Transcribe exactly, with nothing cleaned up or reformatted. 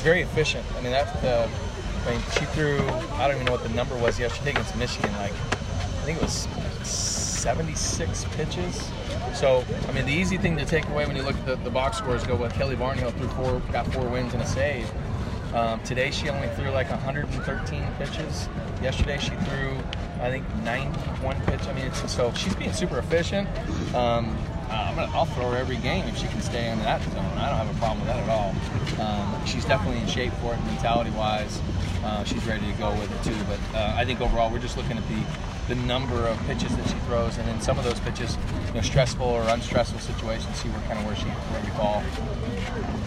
very efficient. I mean, that uh, I mean, she threw, I don't even know what the number was yesterday against Michigan. Like, I think it was seventy-six pitches. So, I mean, the easy thing to take away when you look at the, the box scores go with Kelly Barnhill threw four, got four wins and a save. Um, today she only threw like one hundred thirteen pitches. Yesterday she threw, I think, ninety-one pitches. I mean, it's, so she's being super efficient. Um, uh, I'm gonna, I'll throw her every game if she can stay in that zone. I don't have a problem with that at all. Um, she's definitely in shape for it, mentality-wise. Uh, she's ready to go with it too. But uh, I think overall we're just looking at the the number of pitches that she throws, and then some of those pitches, you know, stressful or unstressful situations. See where kind of where she where we fall.